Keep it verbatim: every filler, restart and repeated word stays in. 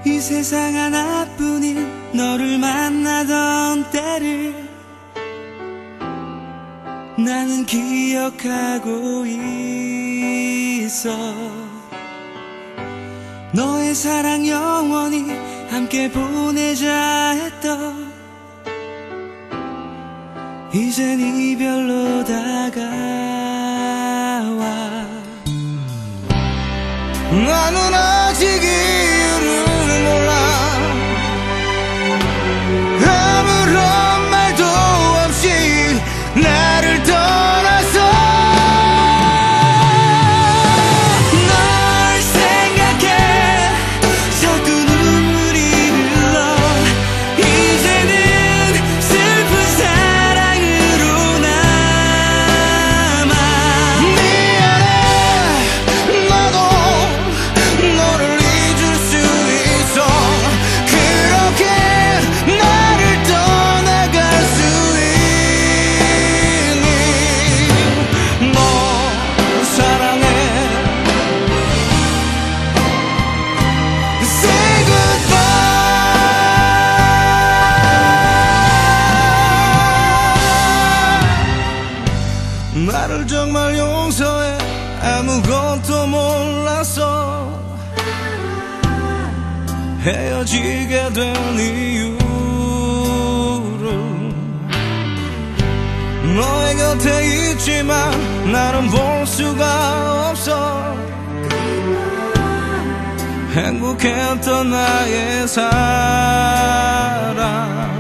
이 세상 하나뿐인 너를 만나던 때를 나는 기억하고 있어. 너의 사랑 영원히 함께 보내자 했던 이젠 이별로 다가와. 나는 아직 이유를 몰라. 아무런 말도 없이 나를 떠나서 널 생각해 자꾸 눈물이 흘러. 이제는 슬픈 사랑으로 남아. 미안해. 나도 너를 잊을 수 있어. 그렇게 나를 떠나갈 수 있니. 너 사랑해. Say goodbye. 나를 정말 용서해. 아무것도 몰라서 헤어지게 된 이유를 너의 곁에 있지만 나는 볼 수가 없어. 행복했던 나의 사랑